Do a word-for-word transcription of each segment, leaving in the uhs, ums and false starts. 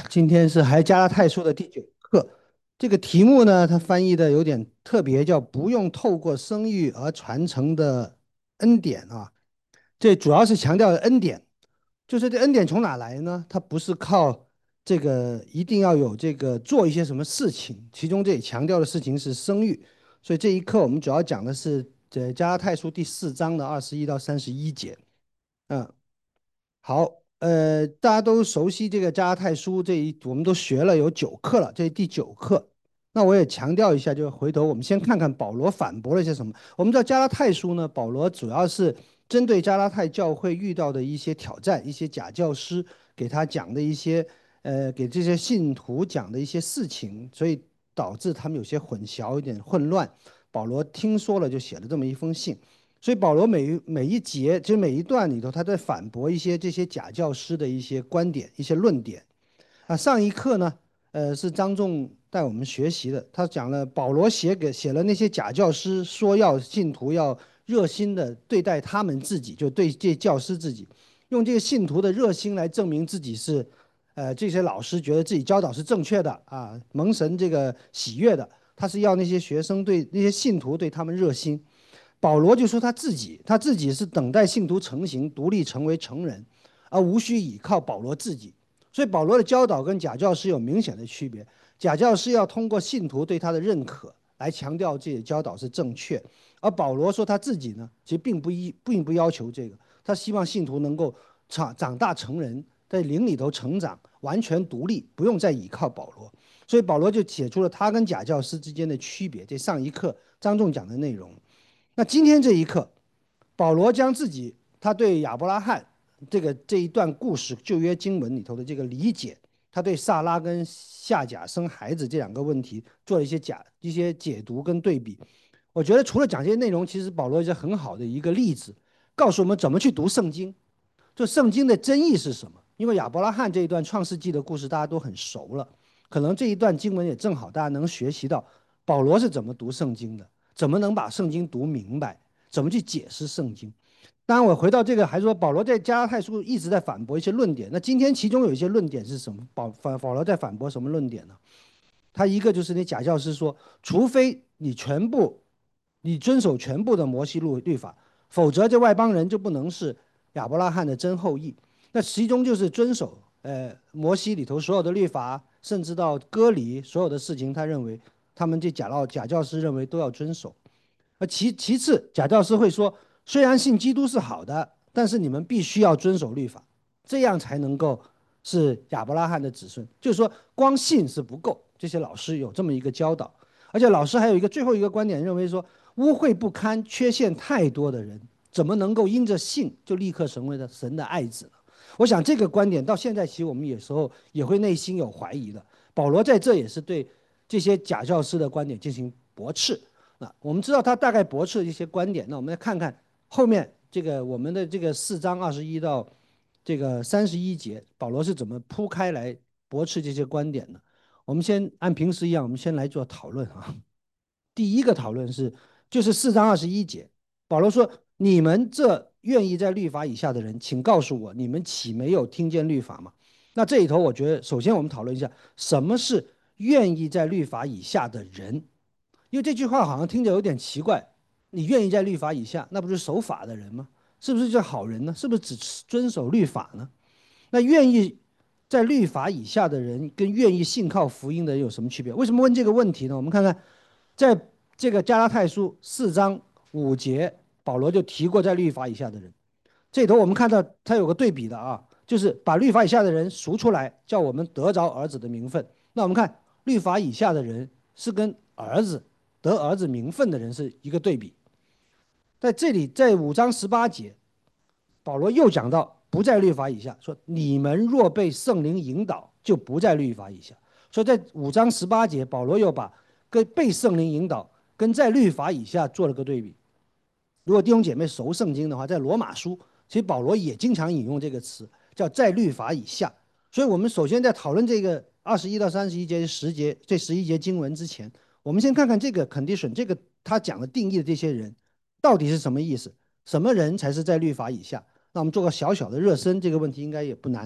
今天是还加拉太书的第九课，这个题目呢，它翻译的有点特别，叫“不用透过生育而传承的恩典”啊。这主要是强调恩典，就是这恩典从哪来呢？它不是靠这个一定要有这个做一些什么事情，其中这里强调的事情是生育。所以这一课我们主要讲的是这加拉太书第四章的二十一到三十一节。嗯。好，呃，大家都熟悉这个加拉太书这一，我们都学了有九课了，这是第九课。那我也强调一下，就是回头我们先看看保罗反驳了些什么。我们知道加拉太书呢，保罗主要是针对加拉太教会遇到的一些挑战，一些假教师给他讲的一些，呃，给这些信徒讲的一些事情，所以导致他们有些混淆，有点混乱。保罗听说了，就写了这么一封信。所以保罗每一每一节，就是每一段里头，他在反驳一些这些假教师的一些观点、一些论点啊。上一课呢，呃，是张仲带我们学习的，他讲了保罗写给写了那些假教师，说要信徒要热心的对待他们自己，就对这教师自己，用这个信徒的热心来证明自己是，呃，这些老师觉得自己教导是正确的啊，蒙神这个喜悦的，他是要那些学生对那些信徒对他们热心。保罗就说他自己，他自己是等待信徒成型，独立成为成人，而无需依靠保罗自己。所以保罗的教导跟假教师有明显的区别。假教师要通过信徒对他的认可来强调自己的教导是正确，而保罗说他自己呢，其实并不一并不要求这个，他希望信徒能够长长大成人，在灵里头成长，完全独立，不用再依靠保罗。所以保罗就写出了他跟假教师之间的区别。这上一课张仲讲的内容。那今天这一课，保罗将自己他对亚伯拉罕这个这一段故事旧约经文里头的这个理解，他对萨拉跟夏甲生孩子这两个问题做了一些假一些解读跟对比。我觉得除了讲这些内容，其实保罗是很好的一个例子，告诉我们怎么去读圣经，就圣经的真意是什么。因为亚伯拉罕这一段创世纪的故事大家都很熟了，可能这一段经文也正好大家能学习到保罗是怎么读圣经的，怎么能把圣经读明白，怎么去解释圣经。当然，我回到这个，还说保罗在加拉太书一直在反驳一些论点。那今天其中有一些论点是什么？保反保罗在反驳什么论点呢？他一个就是那假教师说，除非你全部你遵守全部的摩西律律法，否则这外邦人就不能是亚伯拉罕的真后裔。那其中就是遵守呃摩西里头所有的律法，甚至到割礼所有的事情，他认为他们这假教假教师认为都要遵守。而其其次，假教师会说，虽然信基督是好的，但是你们必须要遵守律法，这样才能够是亚伯拉罕的子孙。就是说，光信是不够。这些老师有这么一个教导，而且老师还有一个最后一个观点，认为说，污秽不堪、缺陷太多的人，怎么能够因着信就立刻成为了神的爱子呢？我想这个观点到现在，其实我们有时候也会内心有怀疑的。保罗在这也是对这些假教师的观点进行驳斥。那我们知道他大概驳斥一些观点，那我们来看看后面这个我们的这个四章二十一到这个三十一节，保罗是怎么铺开来驳斥这些观点的。我们先按平时一样，我们先来做讨论啊。第一个讨论是，就是四章二十一节，保罗说：“你们这愿意在律法以下的人，请告诉我，你们岂没有听见律法吗？”那这里头，我觉得首先我们讨论一下，什么是愿意在律法以下的人？因为这句话好像听着有点奇怪。你愿意在律法以下，那不是守法的人吗？是不是叫好人呢？是不是只遵守律法呢？那愿意在律法以下的人，跟愿意信靠福音的人有什么区别？为什么问这个问题呢？我们看看，在这个加拉太书四章五节，保罗就提过在律法以下的人。这里头我们看到他有个对比的啊，就是把律法以下的人赎出来，叫我们得着儿子的名分。那我们看律法以下的人是跟儿子得儿子名分的人是一个对比。在这里，在五章十八节，保罗又讲到不在律法以下，说你们若被圣灵引导，就不在律法以下。所以在五章十八节，保罗又把跟被圣灵引导跟在律法以下做了个对比。如果弟兄姐妹熟圣经的话，在罗马书，其实保罗也经常引用这个词，叫在律法以下。所以，我们首先在讨论这个二十一到三十一节十节这十一节经文之前，我们先看看这个 condition，这个他讲的定义的这些人到底是什么意思？什么人才是在律法以下？那我们做个小小的热身，这个问题应该也不难。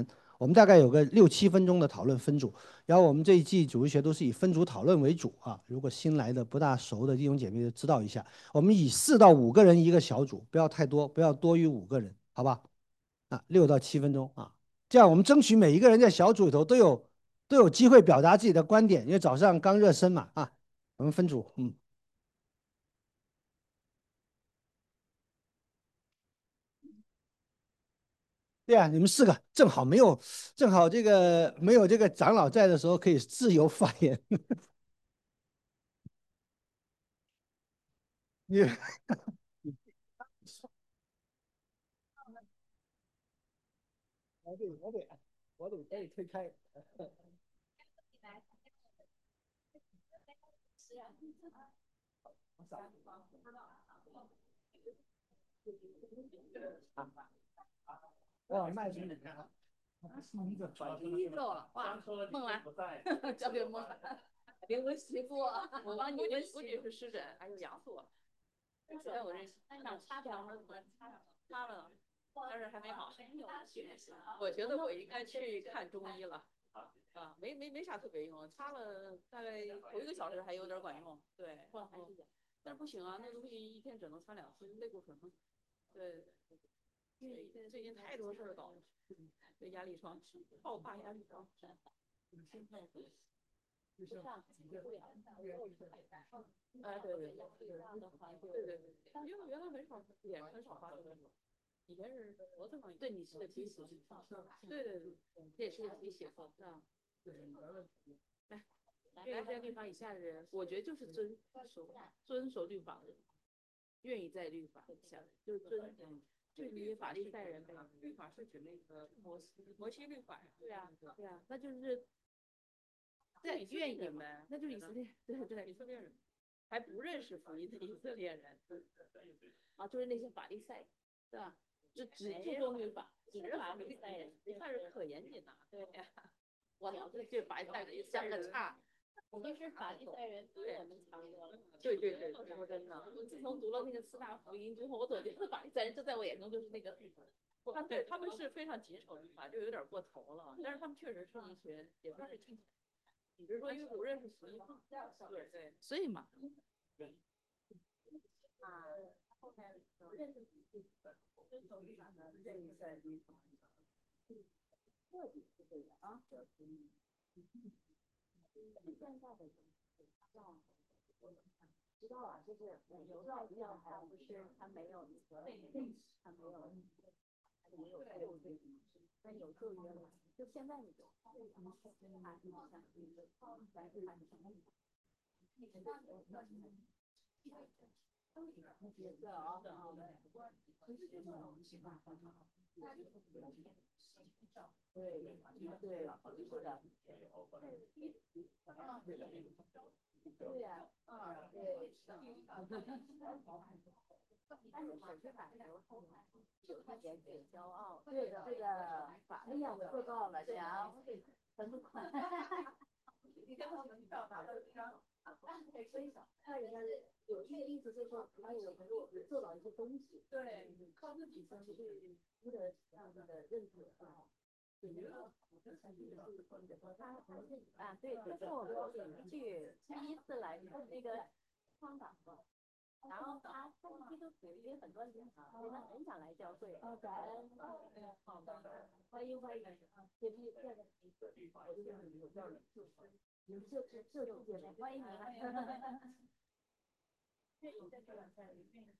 我们大概有个六七分钟的讨论分组，然后我们这一季组织学都是以分组讨论为主啊。如果新来的不大熟的弟兄姐妹就知道一下，我们以四到五个人一个小组，不要太多，不要多于五个人，好吧？啊，六到七分钟啊，这样我们争取每一个人在小组里头都有都有机会表达自己的观点，因为早上刚热身嘛啊，我们分组，嗯。对啊，你们四个正好没有，正好这个没有这个长老在的时候可以自由发言。你我得我得我得把你推开。哇，麦子你看，第一个哇，梦兰，交给梦兰，灵魂媳妇，我帮你温习。不仅是湿疹，还有阳素。在我这上擦掉了，擦了，但是还没好。我觉得我应该去看中医了。啊，没没没啥特别用，擦了大概头一个小时还有点管用。对，但是不行啊，那东西一天只能擦两次，类固醇嘛。对，最近太多事儿搞了，这压力床，爆发压力床。不上不了，哎，对对对，对对对，因为原来很少脸很少发这个，以前是脖子上，对你是提血，对对对，这也是提血风啊。来，来在律法以下的人，我觉得就是遵守遵守律法的人，愿意在律法以下，就是遵，就是你法利赛人呗。律法是指那个摩西摩西律法呀。对啊，对啊，那就是在愿意们，那就是以色列，对对，以色列人还不认识福音的以色列人啊，就是那些法利赛，对吧？就只注重律法，只是法利赛人，那是可严谨的。对呀，我老是对法利赛人相个差。其实法利赛人比我们强多了。对对对，说真的，我自从读了那个四大福音之后，我总觉得法利赛人这在我眼中就是那个，他对他们是非常谨守律法，就有点过头了。但是他们确实是一群，也不是听。你是说因为不认识福音？对对，所以嘛。啊，后面认识福音，遵守律法的认识在律法。彻底是这样啊。现在的要知道啊，就是犹太教还不是他没有那个，他没有没有旧约，但有旧约了。就现在那种，他好像咱是看什么？角色啊，对对，是的。对呀，嗯，对，但是法律法的时候，有一点点骄傲。对的，对的，法哎呀，我做到了，行，很快。你跟他们表达的非常好，可以分享。看一下，有这个意思，就是说，还有能够做到一些东西。对，靠自己先去获得他们的认可啊。啊，对，这是我们邻居第一次来那个香港的，然后他他是基督徒，也很多年啊，他很想来教会。哦，感恩，好的，欢迎欢迎，姐妹见了你，我就是有教育，有社社社区姐妹，欢迎你。愿意在这两天里面。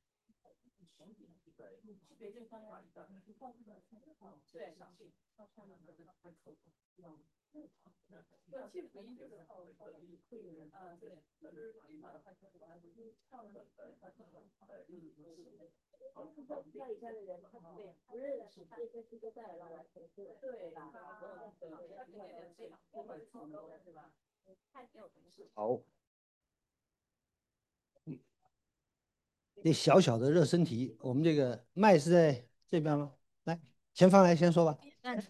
北京方面的，对，上去，上上面的还可以。对，其实福音就是靠靠会人啊，对，就是法律嘛，他就是还不是唱的，他唱的，嗯，家里家的人，他对不认识，这些是个代让来投资，对吧？对，他肯定也这样，我们创造的是吧？太没有同事。 好，这小小的热身题，我们这个麦是在这边吗？来，前方来先说吧。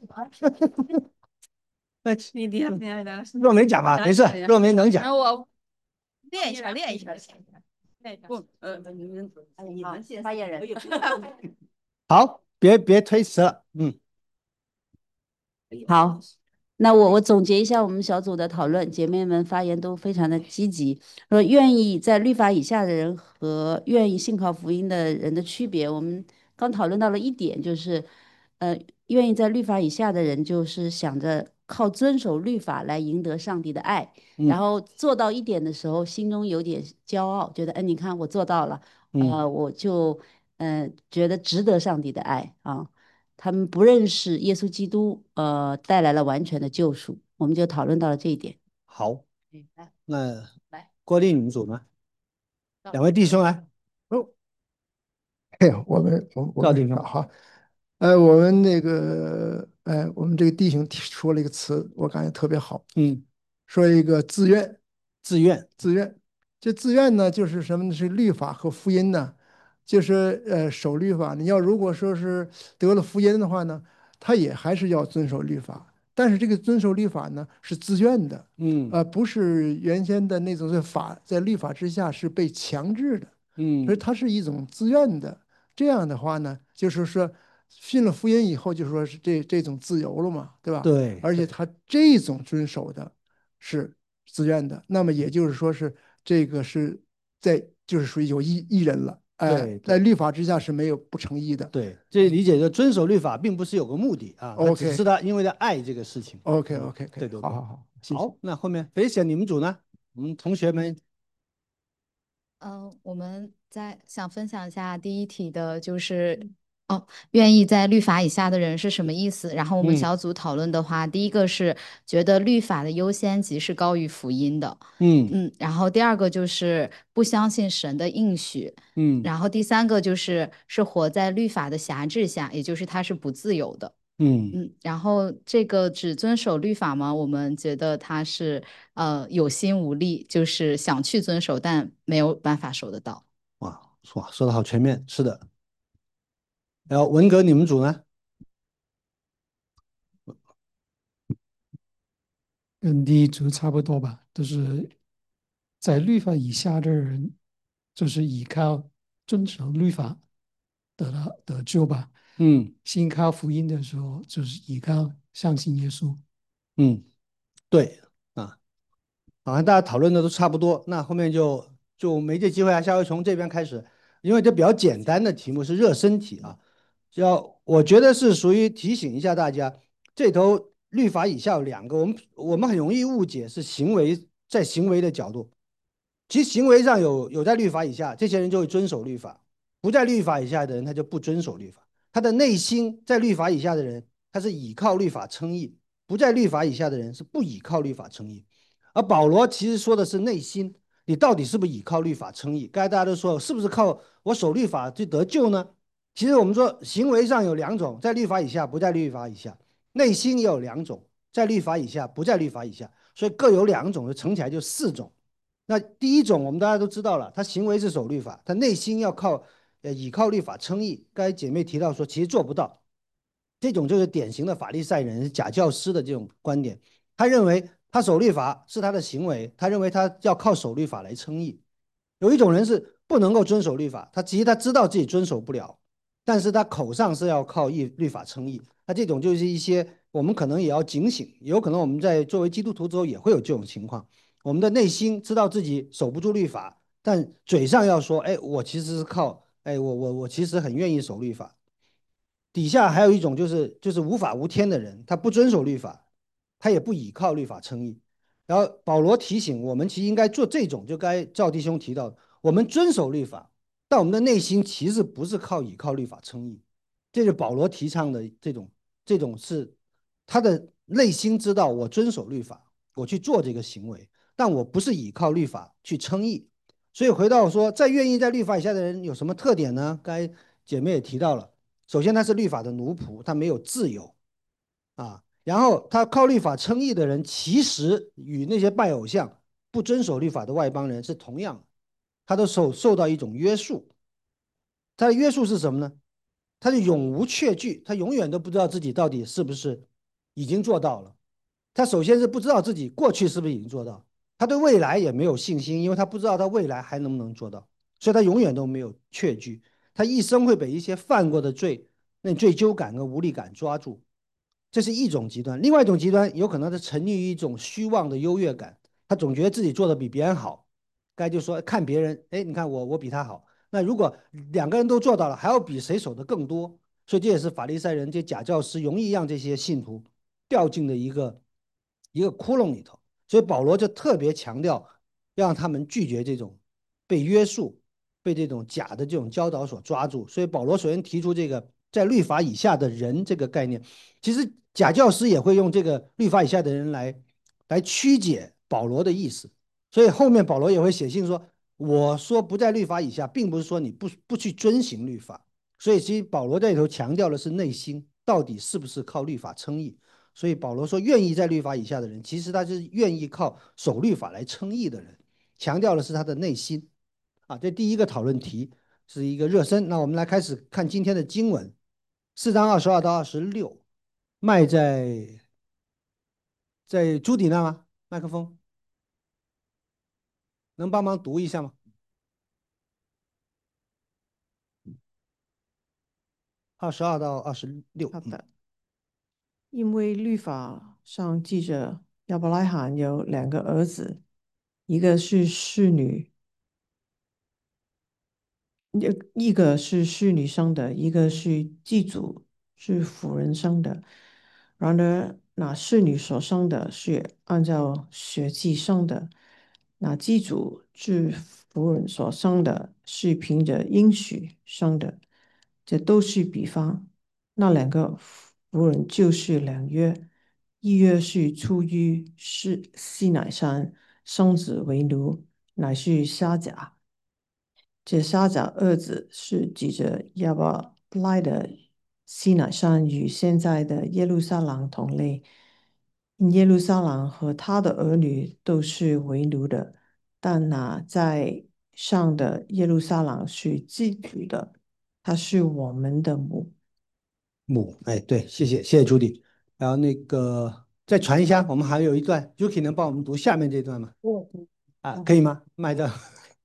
那你第二天的若梅讲吧，没事，若梅能讲。 然后我练一下，练一下，练一下。不，呃，你们，你们先发言人。 好，别别推辞了，嗯。 好，那我我总结一下我们小组的讨论，姐妹们发言都非常的积极，说愿意在律法以下的人和愿意信靠福音的人的区别，我们刚讨论到了一点，就是呃，愿意在律法以下的人，就是想着靠遵守律法来赢得上帝的爱，然嗯后做到一点的时候，心中有点骄傲，觉得，哎，你看我做到了， 嗯， 呃，我就呃觉得值得上帝的爱啊。他们不认识耶稣基督，呃，带来了完全的救赎。我们就讨论到了这一点。 好， 嗯，来那来， 郭丽你们组呢？ 赵两位弟兄来， 哦，哎呀，我们我我赵弟兄， 们是哈，呃，我们那个，呃，我们这个弟兄提说了一个词，我感觉特别好， 嗯， 说一个自愿， 自愿， 自愿，这自愿呢，就是什么呢？是律法和福音呢，就是呃守律法。你要如果说是得了福音的话呢，他也还是要遵守律法，但是这个遵守律法呢是自愿的， 嗯呃，不是原先的那种在法在律法之下是被强制的，所以嗯， 它是一种自愿的。这样的话呢，就是说信了福音以后，就说是这这种自由了嘛，对吧？而且对对他这种遵守的是自愿的，那么也就是说是这个是在就是属于有义义人了，哎、 对对在律法之下是没有不成义的。 对，这理解就遵守律法，并不是有个目的啊，他只是 OK 他因为他爱这个事情。 OK 嗯， OK OK， 对对对， 好好好，谢谢。 好，那后面飞贤你们组呢？我们同学们， 嗯，我们在想分享一下第一题的，就是哦，愿意在律法以下的人是什么意思？然后我们嗯小组讨论的话，第一个是觉得律法的优先级是高于福音的， 嗯嗯，然后第二个就是不相信神的应许， 嗯然后第三个就是是活在律法的辖制下，也就是他是不自由的。 嗯， 嗯，然后这个只遵守律法吗？我们觉得他是呃有心无力，就是想去遵守，但没有办法守得到。 哇哇，说的好全面，是的。然后文革你们组呢？ 跟第一组差不多吧，都是在律法以下的人，就是依靠遵守律法得了得救吧。 嗯信靠福音的时候，就是依靠相信耶稣。 嗯，对啊。好像大家讨论的都差不多，那后面就就没这机会啊，下回从这边开始，因为这比较简单的题目是热身题啊，要我觉得是属于提醒一下大家，这头律法以下有两个，我们我们很容易误解是行为在行为的角度，其实行为上有有在律法以下，这些人就会遵守律法；不在律法以下的人，他就不遵守律法。他的内心在律法以下的人，他是倚靠律法称义；不在律法以下的人是不倚靠律法称义。而保罗其实说的是内心，你到底是不是倚靠律法称义？刚才大家都说，是不是靠我守律法就得救呢？其实我们说行为上有两种，在律法以下，不在律法以下；内心也有两种，在律法以下，不在律法以下。所以各有两种，就乘起来就四种。那第一种我们大家都知道了，他行为是守律法，他内心要靠呃倚靠律法称义。刚才姐妹提到说，其实做不到，这种就是典型的法利赛人、假教师的这种观点。他认为他守律法是他的行为，他认为他要靠守律法来称义。有一种人是不能够遵守律法，他其实他知道自己遵守不了，但是他口上是要靠义律法称义。那这种就是一些我们可能也要警醒，有可能我们在作为基督徒之后也会有这种情况。我们的内心知道自己守不住律法，但嘴上要说，哎，我其实是靠，哎，我我我其实很愿意守律法。底下还有一种就是就是无法无天的人，他不遵守律法，他也不倚靠律法称义。然后保罗提醒我们，其实应该做这种，就该赵弟兄提到的，我们遵守律法，但我们的内心其实不是靠倚靠律法称义。这是保罗提倡的这种，这种是他的内心知道我遵守律法，我去做这个行为，但我不是倚靠律法去称义。所以回到说，在愿意在律法以下的人有什么特点呢？刚才姐妹也提到了，首先他是律法的奴仆，他没有自由啊。然后他靠律法称义的人，其实与那些拜偶像、不遵守律法的外邦人是同样的，他都受受到一种约束。他的约束是什么呢？他就永无确据，他永远都不知道自己到底是不是已经做到了。他首先是不知道自己过去是不是已经做到，他对未来也没有信心，因为他不知道他未来还能不能做到，所以他永远都没有确据。他一生会被一些犯过的罪，那罪疚感跟无力感抓住。 这是一种极端。另外一种极端，有可能他沉溺于一种虚妄的优越感，他总觉得自己做的比别人好，该就说看别人，哎，你看我我比他好。那如果两个人都做到了，还要比谁守的更多，所以这也是法利赛人这些假教师容易让这些信徒掉进的一个一个窟窿里头。所以保罗就特别强调，让他们拒绝这种被约束、被这种假的这种教导所抓住。所以保罗首先提出这个在律法以下的人这个概念，其实假教师也会用这个律法以下的人来来曲解保罗的意思。所以后面保罗也会写信说，我说不在律法以下，并不是说你不不去遵行律法。所以其实保罗在里头强调的是内心到底是不是靠律法称义。所以保罗说，愿意在律法以下的人，其实他是愿意靠守律法来称义的人，强调的是他的内心啊。这第一个讨论题是一个热身。那我们来开始看今天的经文，四章二十二到二十六。麦在在朱迪那吗？麦克风能帮忙读一下吗？二十二到二十六。 好的，因为律法上记着亚伯拉罕有两个儿子，一个是侍女，一一个是侍女生的，一个是祭祖，是妇人生的。然而，那侍女所生的是按照血气生的，那祭祖是妇人所生的是凭着应许生的。这都是比方。那两个妇人就是两约，一约是出于是西乃山生子为奴，乃是沙甲。这沙甲二字是指着亚伯拉的西乃山与现在的耶路撒冷同类。耶路撒冷和他的儿女都是为奴的，但那在上的耶路撒冷是寄居的，他是我们的母。 母，哎，对，谢谢谢谢朱迪。然后那个再传一下，我们还有一段，Yuki 能帮我们读下面这段吗？啊，可以吗？麦的。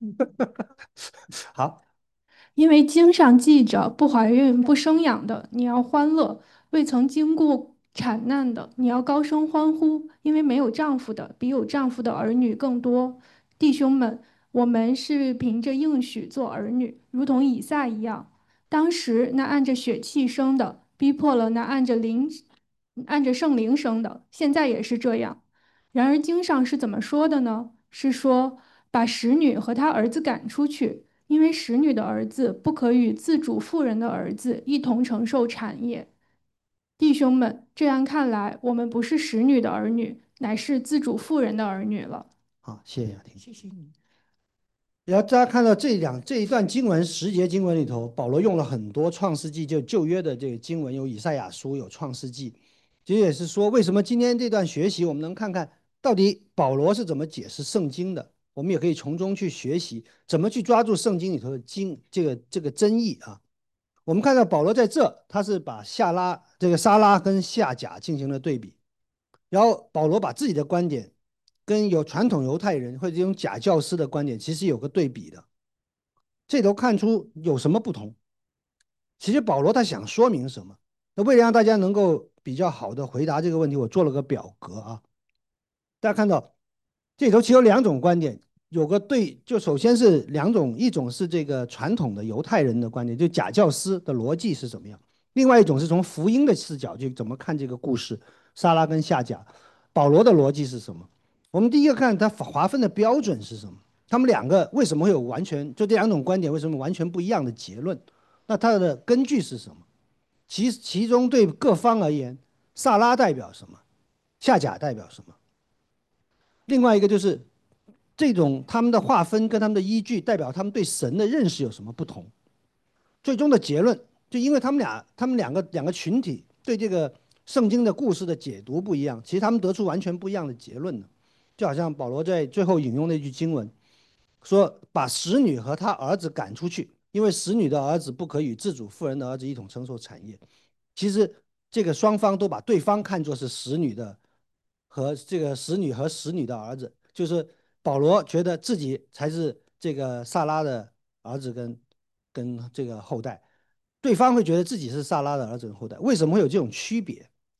好。 因为经上记着，不怀孕不生养的，你要欢乐；未曾经过产难的，你要高声欢呼。因为没有丈夫的，比有丈夫的儿女更多。弟兄们，我们是凭着应许做儿女，如同以撒一样。当时那按着血气生的，逼迫了那按着灵、按着圣灵生的，现在也是这样。然而经上是怎么说的呢？是说把使女和她儿子赶出去。因为使女的儿子不可与自主妇人的儿子一同承受产业。弟兄们，这样看来，我们不是使女的儿女，乃是自主妇人的儿女了。 好，谢谢雅婷。谢谢你。然后大家看到这两这一段经文，十节经文里头，保罗用了很多创世纪，就旧约的这个经文，有以赛亚书，有创世纪。其实也是说，为什么今天这段学习，我们能看看到底保罗是怎么解释圣经的？我们也可以从中去学习怎么去抓住圣经里头的经这个这个真意啊。我们看到保罗在这，他是把夏拉这个撒拉跟夏甲进行了对比，然后保罗把自己的观点跟有传统犹太人或者这种假教师的观点其实有个对比的，这头看出有什么不同。其实保罗他想说明什么？那为了让大家能够比较好的回答这个问题，我做了个表格啊。大家看到这里头其实有两种观点，有个对，就首先是两种，一种是这个传统的犹太人的观点，就假教师的逻辑是怎么样；另外一种是从福音的视角去怎么看这个故事，撒拉跟夏甲，保罗的逻辑是什么？我们第一个看他划分的标准是什么？他们两个为什么会有完全就这两种观点为什么完全不一样的结论？那它的根据是什么？其其中对各方而言，萨拉代表什么？夏甲代表什么？另外一个就是这种他们的划分跟他们的依据代表他们对神的认识有什么不同？最终的结论就因为他们俩他们两个两个群体对这个圣经的故事的解读不一样，其实他们得出完全不一样的结论呢。就好像保罗在最后引用那句经文，说把使女和她儿子赶出去，因为使女的儿子不可与自主妇人的儿子一同承受产业。其实这个双方都把对方看作是使女的和这个使女和使女的儿子，就是保罗觉得自己才是这个萨拉的儿子跟跟这个后代，对方会觉得自己是萨拉的儿子跟后代。为什么会有这种区别？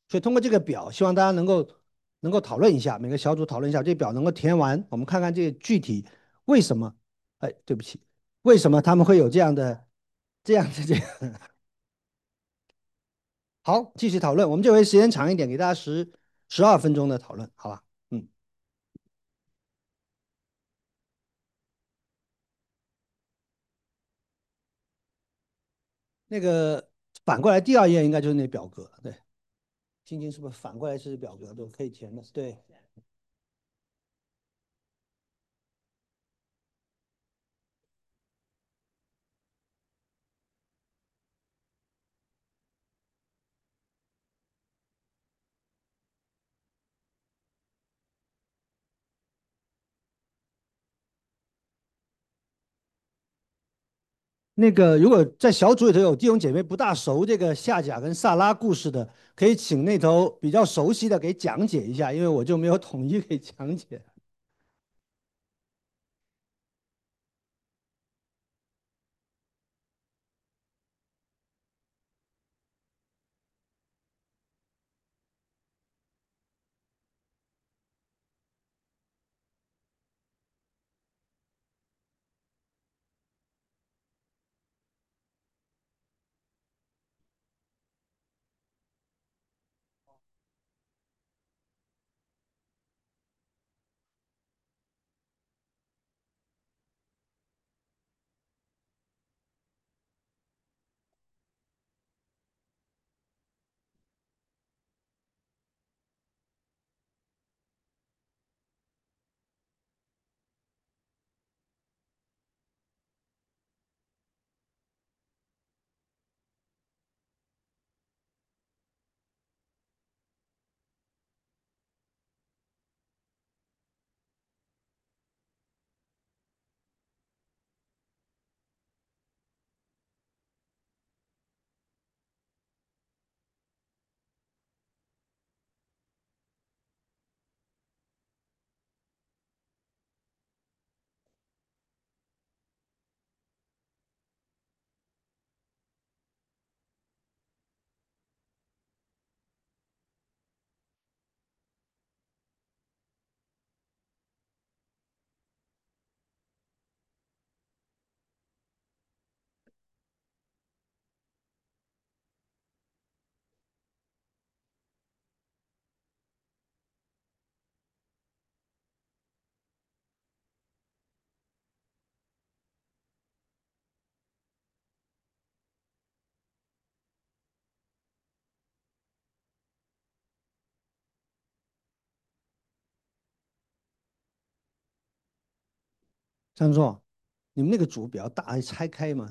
所以通过这个表，希望大家能够能够讨论一下，每个小组讨论一下，这表能够填完，我们看看这个具体为什么，哎，对不起，为什么他们会有这样的这样的这个。好，继续讨论，我们这回时间长一点，给大家十十二分钟的讨论，好吧？嗯，那个反过来第二页应该就是那表格，对，晶晶是不是反过来是表格，都可以填的，对。那个如果在小组里头有弟兄姐妹不大熟这个夏甲跟萨拉故事的，可以请那头比较熟悉的给讲解一下，因为我就没有统一给讲解。张总，你们那个组比较大，拆开嘛。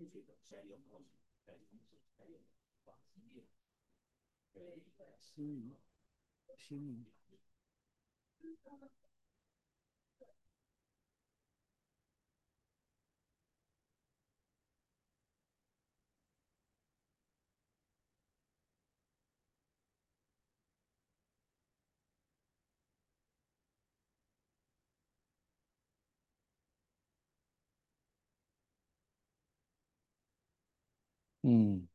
嗯，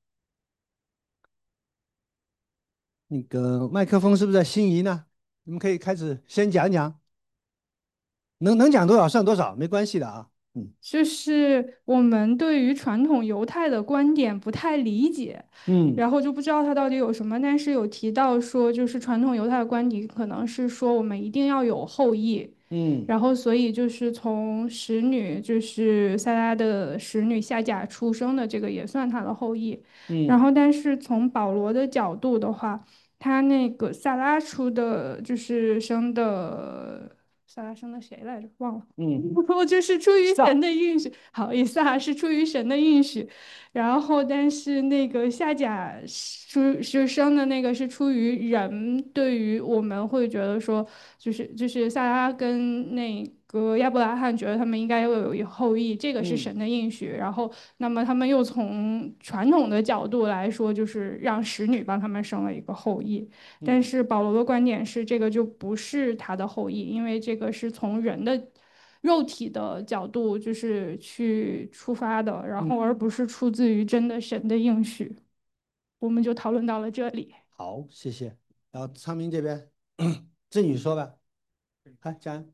那个麦克风是不是在心仪呢？你们可以开始先讲讲，能能讲多少算多少，没关系的啊。嗯就是我们对于传统犹太的观点不太理解， 嗯然后就不知道它到底有什么。但是有提到说，就是传统犹太的观点可能是说我们一定要有后裔， 嗯然后所以就是从使女，就是撒拉的使女夏甲出生的这个也算她的后裔。然嗯后但是从保罗的角度的话，他那个萨拉出的就是生的。萨拉生的谁来着？忘了。 嗯我就是出于神的应许，好意思啊，是出于神的应许。然后，但是那个夏甲出是生的那个是出于人对于我们会觉得说，就是就是萨拉跟那个亚伯拉罕觉得他们应该要有一后裔，这个是嗯神的应许。然后，那么他们又从传统的角度来说，就是让使女帮他们生了一个后裔。但是保罗的观点是，这个就不是他的后裔，因为这个是从人的肉体的角度就是去出发的，然后而不是出自于真的神的应许。我们就讨论到了这里。 好，谢谢。然后昌明这边，振宇说吧。来，佳安。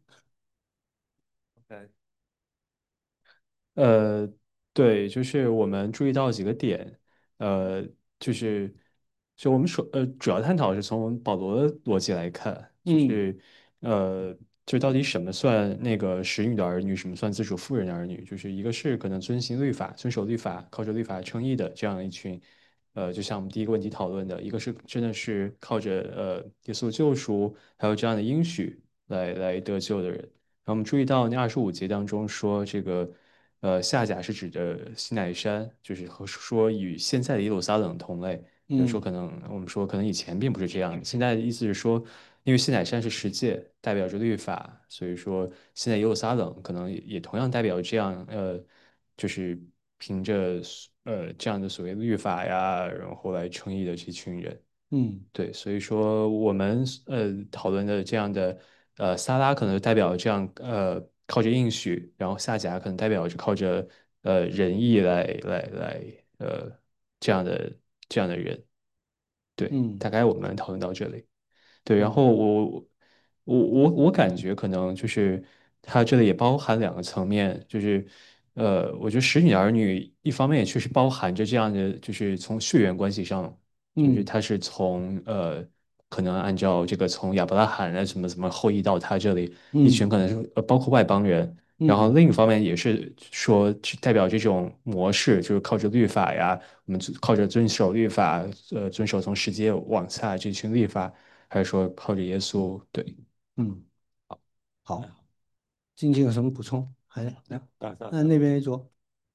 呃，对，就是我们注意到几个点，呃，就是就我们说，呃，主要探讨是从保罗的逻辑来看，就嗯是呃，就到底什么算那个使女的儿女，什么算自主妇人的儿女，就是一个是可能遵行律法、遵守律法、靠着律法称义的这样一群，呃，就像我们第一个问题讨论的，一个是真的是靠着呃耶稣救赎，还有这样的应许来来得救的人。然后我们注意到那二十五节当中说这个。呃，下甲是指的西乃山，就是和说与现在的耶路撒冷同类。比如说， 嗯可能我们说可能以前并不是这样，现在的意思是说，因为西乃山是十诫，代表着律法，所以说现在耶路撒冷可能也也同样代表这样，呃，就是凭着呃这样的所谓律法呀，然后来称义的这群人。 嗯对，所以说我们呃讨论的这样的呃撒拉可能代表这样呃靠着应许，然后夏甲可能代表着靠着呃仁义来来来呃这样的这样的人。对， 嗯大概我们讨论到这里。对，然嗯后我我我我感觉可能就是它这里也包含两个层面，就是呃，我觉得使女儿女一方面也确实包含着这样的，就是从血缘关系上，就是嗯它是从呃，可能按照这个从亚伯拉罕啊什么什么后裔到他这里，一群嗯可能是呃包括外邦人，然后嗯另一方面也是说代表这种模式，就是靠着律法呀，我们靠着遵守律法，呃，遵守从十诫往下这群律法。还是说靠着耶稣？对， 嗯，好。静静有什么补充？还来，那那边一桌。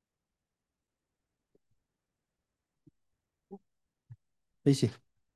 谢谢。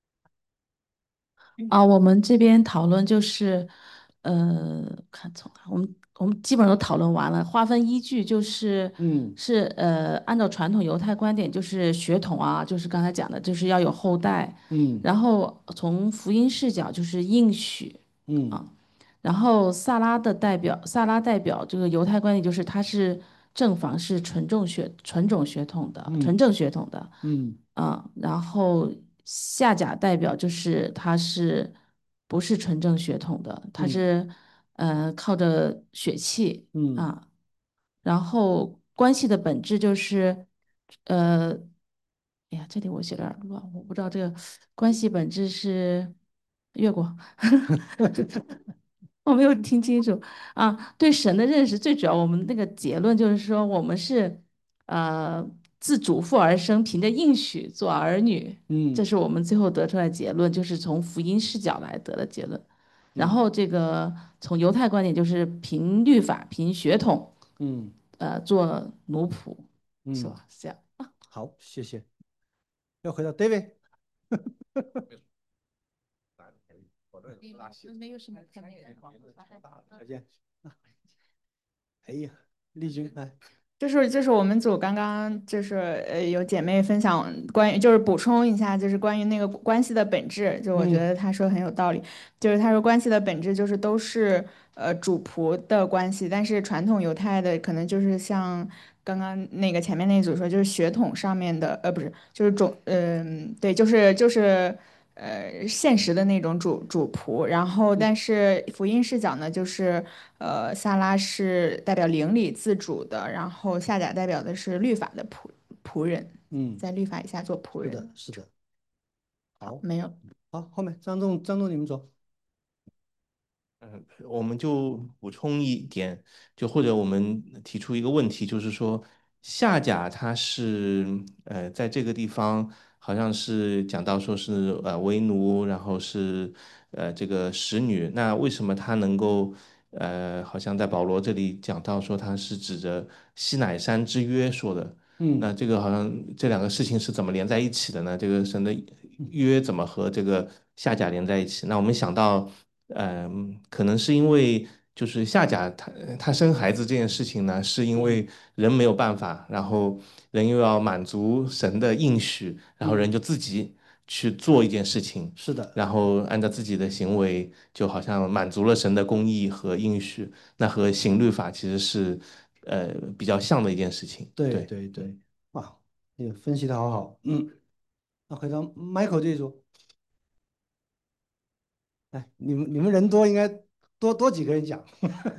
啊，我们这边讨论就是，呃，看从哪，我们我们基本上都讨论完了。划分依据就是嗯是呃，按照传统犹太观点，就是血统啊，就是刚才讲的，就是要有后代。 嗯然后从福音视角就是应许嗯啊。然后萨拉的代表，萨拉代表这个犹太观点就是他是正房，是纯种血纯种血统的，纯嗯正血统的。 嗯啊，然后下甲代表就是他是不是纯正血统的，他嗯是呃靠着血气嗯啊，然后关系的本质就是呃，哎呀，这里我写的有点乱，我不知道这个关系本质是越过。我没有听清楚啊。对神的认识，最主要我们那个结论就是说，我们是呃自主父而生，凭着应许做儿女，这嗯是我们最后得出来的结论，就是从福音视角来得的结论。然嗯后这个从犹太观点就是凭律法、凭血统， 嗯呃做奴仆。 嗯， 是吧？是这样。 好，谢谢。要回到 David。 没有什么可再见。哎呀，丽君，来。 就是就是我们组刚刚就是呃有姐妹分享关于就是补充一下就是关于那个关系的本质，就我觉得她说很有道理，就是她说关系的本质就是都是呃主仆的关系，但是传统犹太的可能就是像刚刚那个前面那组说就是血统上面的呃不是就是种嗯、对就是就是呃现实的那种主主仆，然后但是福音视角呢就是呃萨拉是代表灵里自主的，然后夏甲代表的是律法的仆仆人， 嗯， 在律法以下做仆人。 是的，是的。好， 没有。 好，后面张仲张仲你们走。 嗯，我们就补充一点，就或者我们提出一个问题，就是说夏甲他是呃在这个地方好像是讲到说是呃为奴，然后是呃这个使女，那为什么他能够呃好像在保罗这里讲到说他是指着西乃山之约说的？ 嗯， 那这个好像这两个事情是怎么连在一起的呢？这个神的约怎么和这个夏甲连在一起？那我们想到。嗯，可能是因为就是夏甲她她生孩子这件事情呢，是因为人没有办法，然后人又要满足神的应许，然后人就自己去做一件事情， 是的， 然后按照自己的行为，就好像满足了神的公义和应许，那和行律法其实是呃比较像的一件事情。 对对对对，哇，你分析的好好。嗯，那回到 Michael 这一组。哎，你们你们人多，应该多多几个人讲。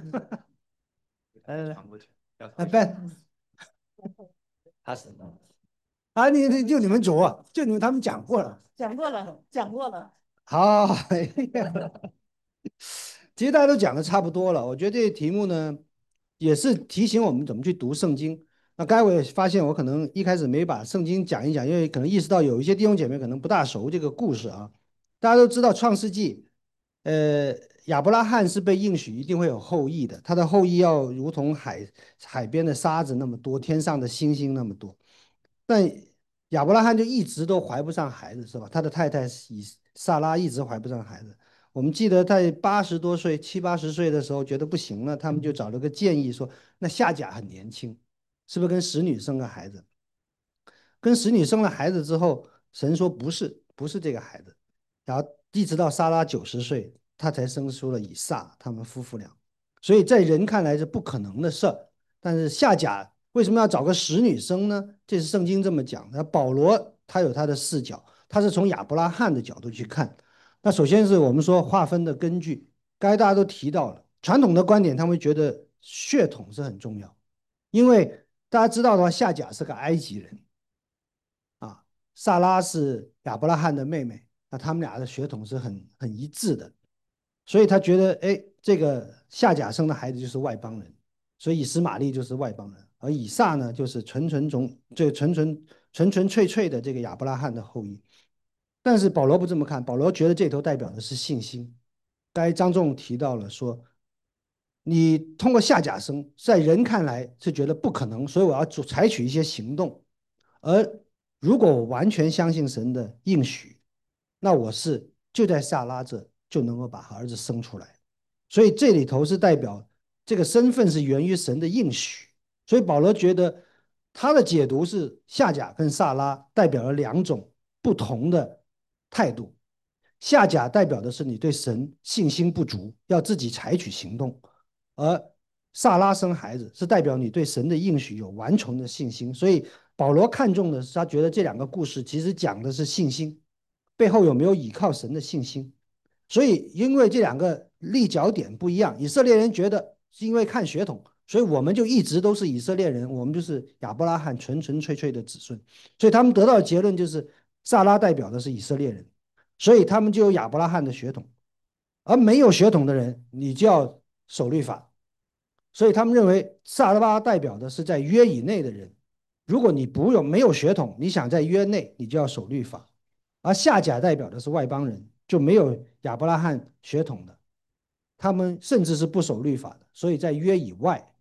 来来来，哎 Ben， 他是啊，你你就你们组，就你们他们讲过了。 讲过了，讲过了。 好，哎呀，其实大家都讲的差不多了。我觉得这些题目呢，也是提醒我们怎么去读圣经。那刚才我也发现，我可能一开始没把圣经讲一讲，因为可能意识到有一些弟兄姐妹可能不大熟这个故事啊。大家都知道创世纪，呃，亚伯拉罕是被应许一定会有后裔的，他的后裔要如同海海边的沙子那么多，天上的星星那么多。但亚伯拉罕就一直都怀不上孩子，是吧？他的太太以萨拉一直怀不上孩子。我们记得在八十多岁、七八十岁的时候，觉得不行了，他们就找了个建议说，那夏甲很年轻，是不是跟使女生个孩子？跟使女生了孩子之后，神说不是，不是这个孩子。然后一直到撒拉九十岁，他才生出了以撒，他们夫妇俩。所以在人看来是不可能的事儿。但是夏甲为什么要找个使女生呢？这是圣经这么讲的。保罗他有他的视角，他是从亚伯拉罕的角度去看。那首先是我们说划分的根据，刚才大家都提到了，传统的观点他们觉得血统是很重要，因为大家知道的话，夏甲是个埃及人，啊，萨拉是亚伯拉罕的妹妹，那他们俩的血统是很很一致的，所以他觉得，哎，这个夏甲生的孩子就是外邦人，所以以实玛利就是外邦人，而以撒呢，就是纯纯种，这纯纯纯纯粹粹的这个亚伯拉罕的后裔。但是保罗不这么看，保罗觉得这头代表的是信心。刚才张仲提到了说，你通过夏甲生，在人看来是觉得不可能，所以我要做采取一些行动。而如果我完全相信神的应许，那我是就在撒拉这就能够把儿子生出来。所以这里头是代表这个身份是源于神的应许。所以保罗觉得他的解读是夏甲跟撒拉代表了两种不同的态度。夏甲代表的是你对神信心不足，要自己采取行动，而撒拉生孩子是代表你对神的应许有完全的信心。所以保罗看重的是，他觉得这两个故事其实讲的是信心，背后有没有倚靠神的信心。所以因为这两个立脚点不一样，以色列人觉得是因为看血统，所以我们就一直都是以色列人，我们就是亚伯拉罕纯纯粹粹的子孙，所以他们得到的结论就是撒拉代表的是以色列人，所以他们就有亚伯拉罕的血统。而没有血统的人，你就要守律法。所以他们认为撒拉代表的是在约以内的人，如果你不有没有血统，你想在约内，你就要守律法。而夏甲代表的是外邦人，就没有亚伯拉罕血统的，他们甚至是不守律法的，所以在约以外，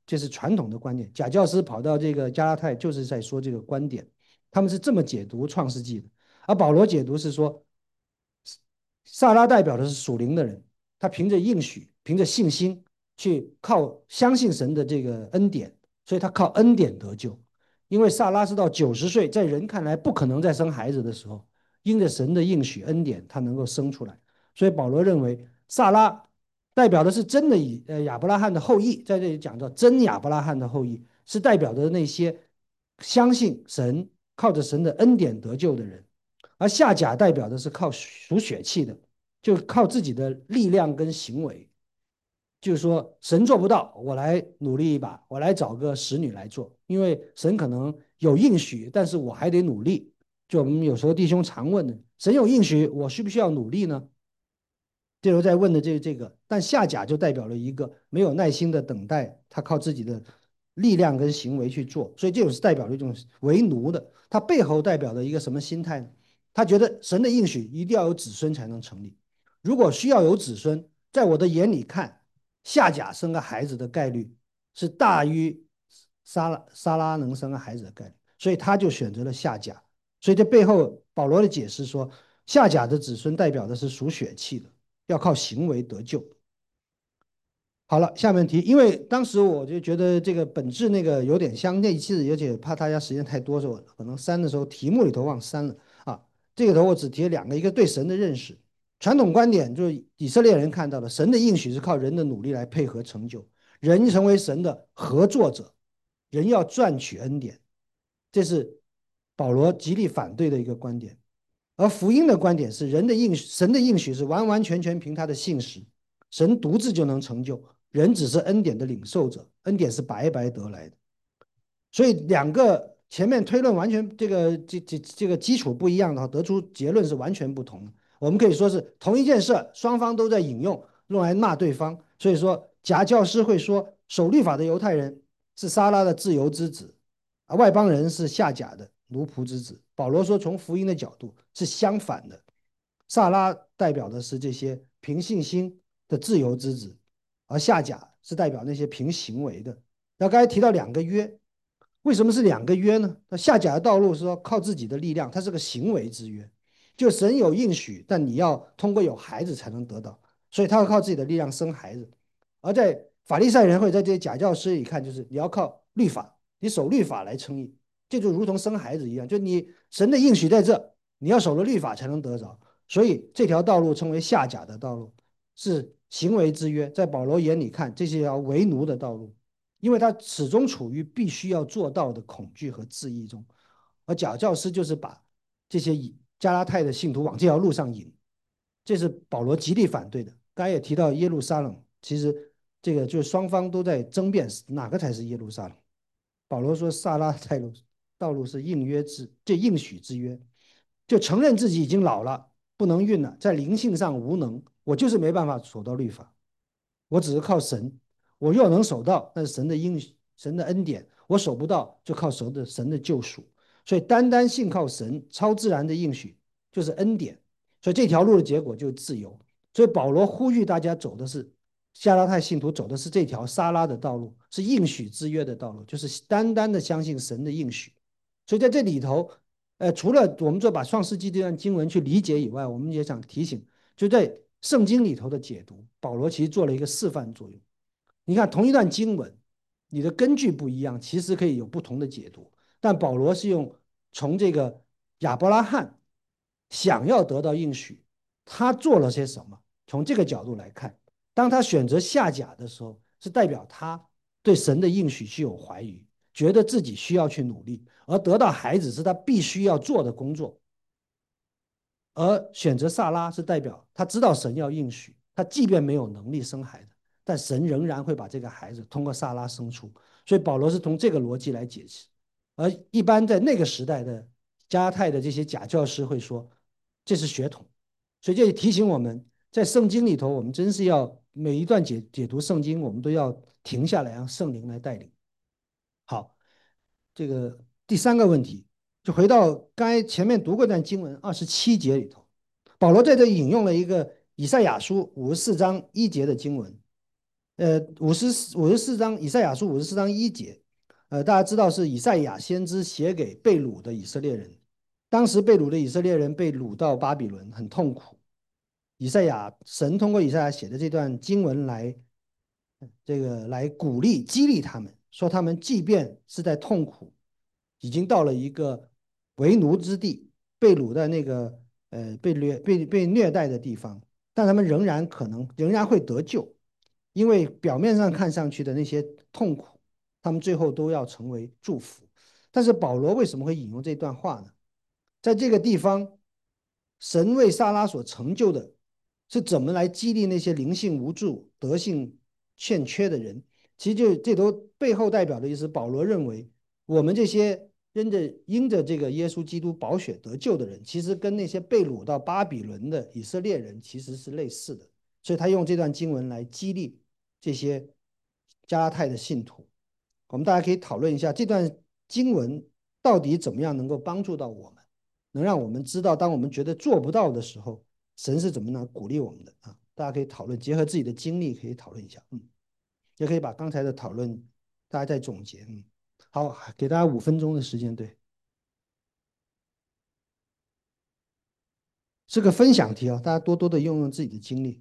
这是传统的观点。假教师跑到这个加拉太，就是在说这个观点，他们是这么解读创世纪的。而保罗解读是说，撒拉代表的是属灵的人，他凭着应许，凭着信心去靠相信神的这个恩典，所以他靠恩典得救。因为撒拉是到九十岁，在人看来不可能再生孩子的时候，因着神的应许恩典，他能够生出来。所以保罗认为撒拉代表的是真的以呃亚伯拉罕的后裔，在这里讲到真亚伯拉罕的后裔，是代表的那些相信神、靠着神的恩典得救的人。而夏甲代表的是靠属血气的，就靠自己的力量跟行为，就是说神做不到，我来努力一把，我来找个使女来做，因为神可能有应许，但是我还得努力。就我们有时候弟兄常问的，神有应许，我需不需要努力呢？这时候在问的这这个，但夏甲就代表了一个没有耐心的等待，他靠自己的力量跟行为去做，所以这就是代表了一种为奴的。他背后代表的一个什么心态呢？他觉得神的应许一定要有子孙才能成立，如果需要有子孙，在我的眼里看，夏甲生个孩子的概率是大于撒拉撒拉能生个孩子的概率，所以他就选择了夏甲。所以这背后保罗的解释说，夏甲的子孙代表的是属血气的，要靠行为得救。好了，下面题，因为当时我就觉得这个本质那个有点像内置，而且怕大家时间太多，所以我可能删的时候题目里头忘删了啊。这个头我只提了两个，一个对神的认识，传统观点就是以色列人看到的，神的应许是靠人的努力来配合成就，人成为神的合作者，人要赚取恩典，这是保罗极力反对的一个观点。而福音的观点是，人的应许，神的应许是完完全全凭他的信实，神独自就能成就，人只是恩典的领受者，恩典是白白得来的。所以两个前面推论完全这个这这这个基础不一样的话，得出结论是完全不同的。我们可以说是同一件事，双方都在引用，用来骂对方。所以说，假教师会说，守律法的犹太人是撒拉的自由之子，而外邦人是夏甲的奴仆之子。保罗说，从福音的角度是相反的，撒拉代表的是这些凭信心的自由之子，而夏甲是代表那些凭行为的。那刚才提到两个约，为什么是两个约呢？那夏甲的道路是说靠自己的力量，它是个行为之约，就神有应许，但你要通过有孩子才能得到，所以他要靠自己的力量生孩子。而在法利赛人会在这些假教师里看，就是你要靠律法，你守律法来称义，这就如同生孩子一样，就你神的应许在这，你要守了律法才能得着。所以这条道路称为夏甲的道路，是行为之约。在保罗眼里看，这是条为奴的道路，因为他始终处于必须要做到的恐惧和自义中。而假教师就是把这些加拉太的信徒往这条路上引，这是保罗极力反对的。刚才也提到耶路撒冷，其实这个就是双方都在争辩哪个才是耶路撒冷。保罗说，撒拉太路道路是应约之，这应许之约，就承认自己已经老了，不能运了，在灵性上无能，我就是没办法守到律法，我只是靠神，我若能守到，那是神的应许，神的恩典；我守不到，就靠神的神的救赎。所以单单信靠神超自然的应许就是恩典，所以这条路的结果就是自由。所以保罗呼吁大家走的是加拉太信徒走的是这条撒拉的道路，是应许之约的道路，就是单单的相信神的应许。所以在这里头，呃，除了我们说把创世纪这段经文去理解以外，我们也想提醒，就在圣经里头的解读，保罗其实做了一个示范作用。你看同一段经文，你的根据不一样，其实可以有不同的解读。但保罗是用从这个亚伯拉罕想要得到应许，他做了些什么，从这个角度来看，当他选择夏甲的时候，是代表他对神的应许具有怀疑，觉得自己需要去努力，而得到孩子是他必须要做的工作。而选择撒拉是代表他知道神要应许，他即便没有能力生孩子，但神仍然会把这个孩子通过撒拉生出。所以保罗是从这个逻辑来解释。而一般在那个时代的加拉太的这些假教师会说这是血统。所以这也提醒我们，在圣经里头，我们真是要每一段解解读圣经，我们都要停下来，让圣灵来带领。好，这个第三个问题，就回到刚才前面读过一段经文二十七节里头，保罗在这引用了一个以赛亚书五十四章一节的经文， 呃，五十五十四章以赛亚书五十四章一节，呃，大家知道是以赛亚先知写给被掳的以色列人。当时被掳的以色列人被掳到巴比伦，很痛苦。以赛亚神通过以赛亚写的这段经文来，这个来鼓励激励他们，说他们即便是在痛苦，已经到了一个为奴之地，被掳在那个呃被虐被被虐待的地方，但他们仍然可能仍然会得救，因为表面上看上去的那些痛苦，他们最后都要成为祝福。但是保罗为什么会引用这段话呢？在这个地方，神为撒拉所成就的是怎么来激励那些灵性无助、德性欠缺的人？其实就这都背后代表的意思。保罗认为，我们这些因着因着这个耶稣基督宝血得救的人，其实跟那些被掳到巴比伦的以色列人其实是类似的。所以他用这段经文来激励这些加拉太的信徒。我们大家可以讨论一下这段经文到底怎么样能够帮助到我们，能让我们知道，当我们觉得做不到的时候，神是怎么能鼓励我们的啊？大家可以讨论，结合自己的经历可以讨论一下，嗯，也可以把刚才的讨论大家再总结，嗯，好，给大家五分钟的时间，对，是个分享题啊，大家多多的用用自己的经历。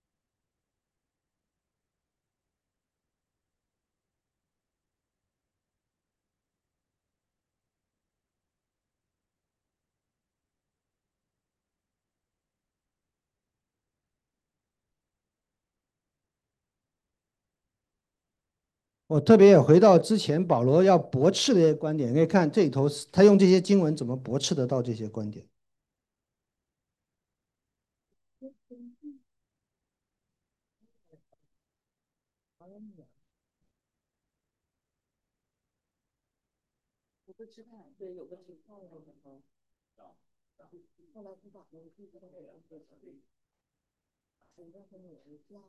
我特别也回到之前保罗要驳斥的一些观点，可以看这里头他用这些经文怎么驳斥得到这些观点。 我不知道，对，有个情况，后来他把那个地方给人给人家跟我一样，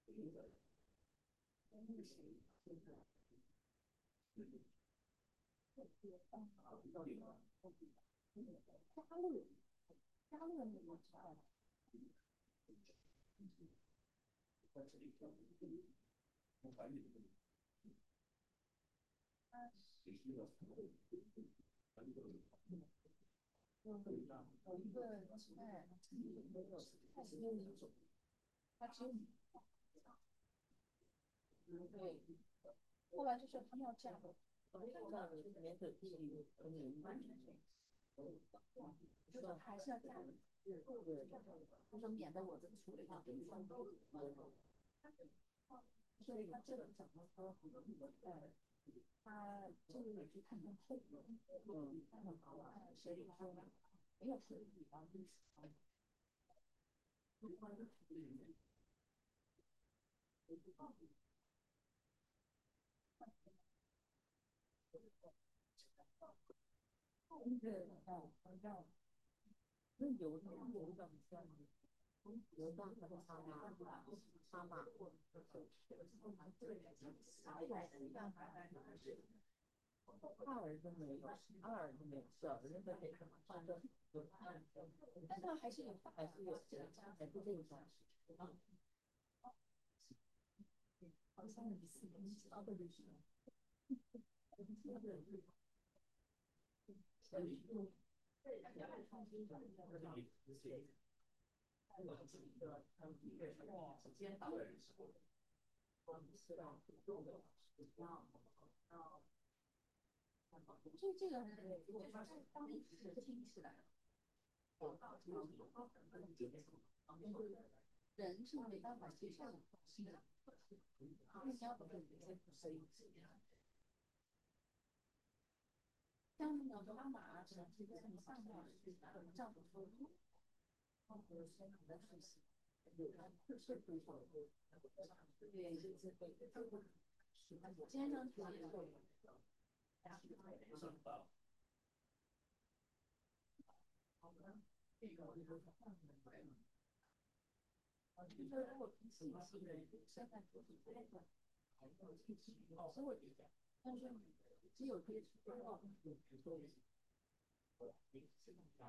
加勒，加勒那个菜。有一个菜，没有太多一种，它只有对，后来就是他们要嫁的，我看到里面的地理和明白，就是还是要嫁的，对对，就说免得我的处理上比方都所以他这个讲的说，呃，他这个也是看得透的，嗯，看得好啊，谁里说没有谁比方历史上。对，哦，让那有的有的像有的和他妈妈妈或者是二儿子没有，二儿子没有，小儿子给什么换的？但他还是有，还是有这个家还是这个家是啊。好像你四年级啊，不是。这这个我发现当地是听起来，人是没办法接受的，你要不是所以像那个妈妈是这个很上面是这样子说，或者是你的事情，有的是是不好的，对，就是会，经常体验过。就是如果平时一些人现在就是不太管，所以但是只有接触到，对，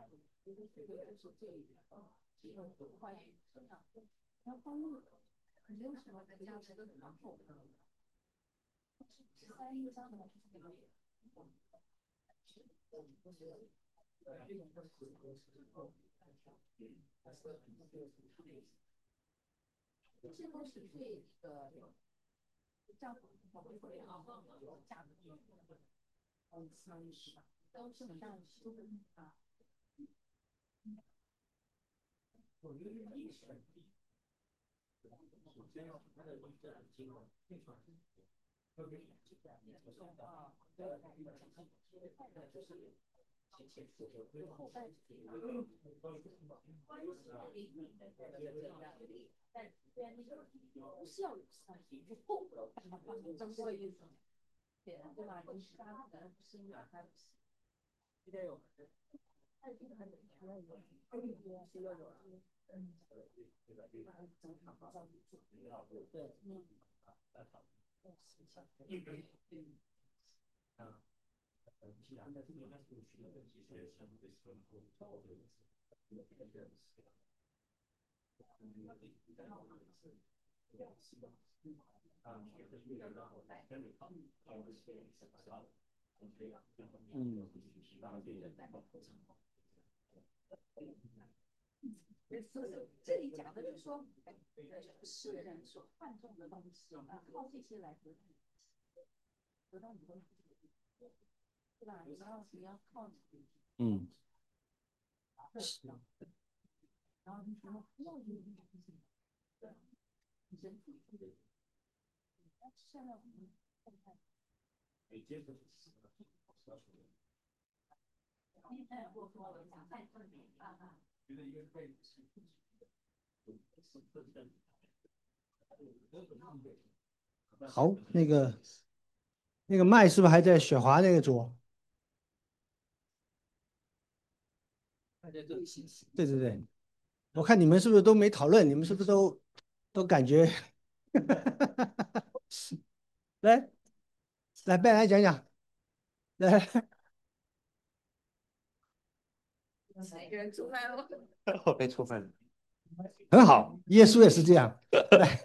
就是这个就是这一点，只有怀孕生养，然后方面， 嗯。 这里讲的就是说，世人所看重的东西啊，靠这些来得到得到你的，对吧？你要你要靠你， 嗯。 然后你什么不要你，对，人自己的，但是现在我们看看。 好，那个那个麦是不是还在雪华那个桌？对对对，我看你们是不是都没讨论？你们是不是都都感觉？来来，贝来讲讲，来。 哪个人出卖了？ 我被触犯了。 很好，耶稣也是这样。来，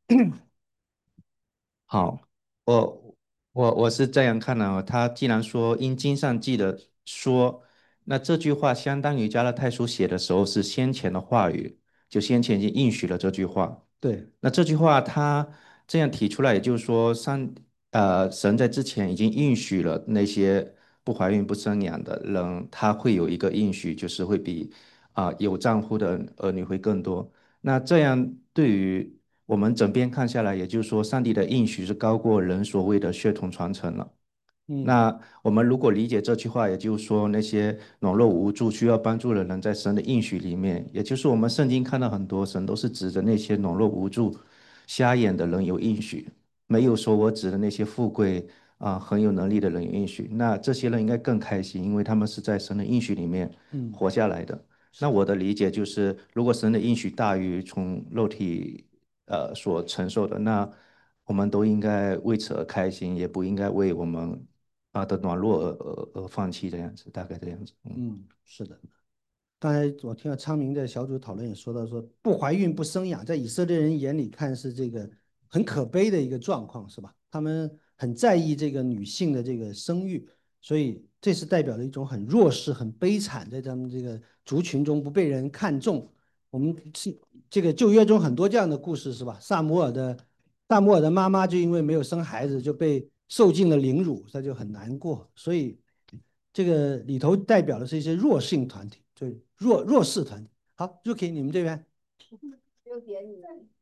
好，我我我是这样看的哦，他既然说因经上记的说，那这句话相当于加拉太书写的时候是先前的话语，就先前已经应许了这句话。 对， 那这句话他这样提出来，也就是说上呃神在之前已经应许了那些不怀孕不生养的人，他会有一个应许，就是会比啊、有丈夫的儿女会更多。那这样对于我们整篇看下来，也就是说，上帝的应许是高过人所谓的血统传承了。 嗯。 那我们如果理解这句话，也就是说，那些软弱无助、需要帮助的人，在神的应许里面，也就是我们圣经看到很多神都是指着那些软弱无助、瞎眼的人有应许，没有说我指的那些富贵啊、很有能力的人有应许。那这些人应该更开心，因为他们是在神的应许里面嗯活下来的。那我的理解就是，如果神的应许大于从肉体呃所承受的，那我们都应该为此而开心，也不应该为我们啊的软弱而而而放弃这样子，大概这样子。嗯， 嗯，是的。刚才我听到昌明在小组讨论也说到说，不怀孕不生养，在以色列人眼里看是这个很可悲的一个状况，是吧？他们很在意这个女性的这个生育，所以这是代表了一种很弱势、很悲惨，在他们这个族群中不被人看重。我们是这个旧约中很多这样的故事，是吧？萨摩尔的萨摩尔的妈妈就因为没有生孩子，就被受尽了凌辱，他就很难过。所以这个里头代表的是一些弱性团体，就是弱弱势团体。好，Ruki，你们这边。 有点你。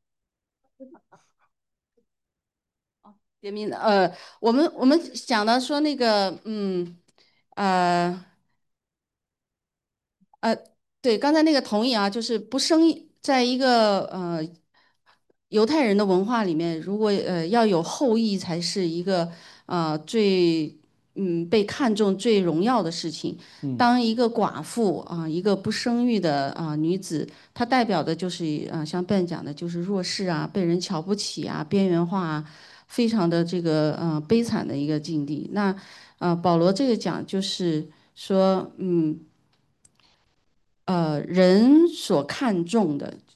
点名的，呃，我们我们讲的说那个，嗯，呃，呃，对，刚才那个同意啊，就是不生，在一个呃犹太人的文化里面，如果呃要有后裔，才是一个呃最嗯被看重、最荣耀的事情。 嗯当一个寡妇啊、一个不生育的啊、女子，她代表的就是啊、像 Ben 讲的，就是弱势啊，被人瞧不起啊，边缘化啊，非常的这个呃悲惨的一个境地。那呃，保罗这个讲就是说，嗯。呃，人所看重的，